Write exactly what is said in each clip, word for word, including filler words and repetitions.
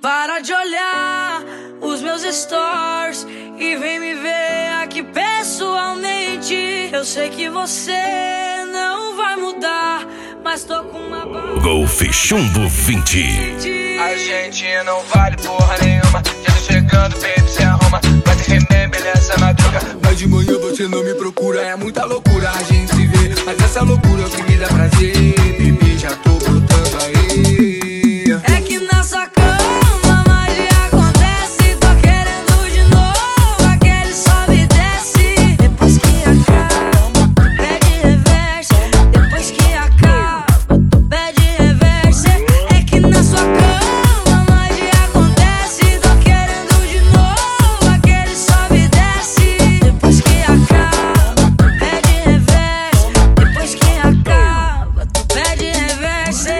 Para de olhar os meus stories e vem me ver aqui pessoalmente. Eu sei que você não vai mudar, mas tô com uma barra. Golf Chumbo vinte. A gente não vale porra nenhuma. Já tô chegando, baby, se arruma. Vai ter remember nessa madruga. Mas de manhã você não me procura. É muita loucura a gente se vê, mas essa loucura é o que me dá prazer. Bebê, já tô brotando aí. É que na sua cama magia acontece. Tô querendo de novo aquele sobe e desce. Depois que acaba, pede reverse. Depois que acaba, tu pede reverse. É que na sua cama magia acontece. Tô querendo de novo aquele sobe e desce. Depois que acaba, pede reverse. Depois que acaba, tu pede reverse.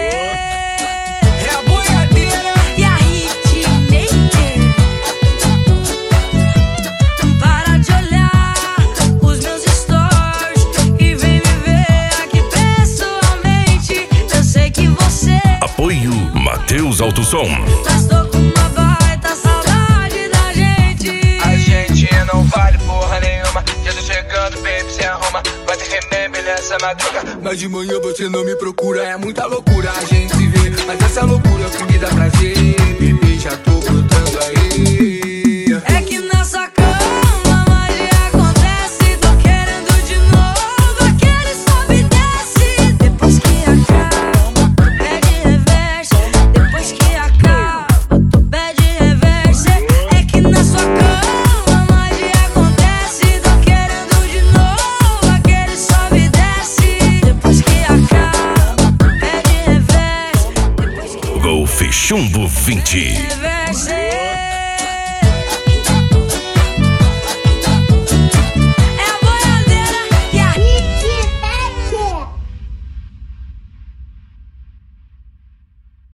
Apoio Matheus Alto Som. Mas tô com uma baita saudade da gente. A gente não vale porra nenhuma. Já tô chegando, baby, se arruma. Vai ter remember nessa madruga. Mas de manhã você não me procura. É muita loucura a gente se vê, mas essa loucura é o que me dá prazer. Bebê, já tô brotando aí. É que nessa cama magia acontece. Tô querendo de novo aquele sobe e desce. Depois que acaba, tu pede reverse. Depois que acaba, tu pede reverse. É que na sua cama magia acontece. Tô querendo de novo aquele sobe e desce. Depois que acaba, tu pede reverse. Depois que Golf Chumbo vinte. reverse.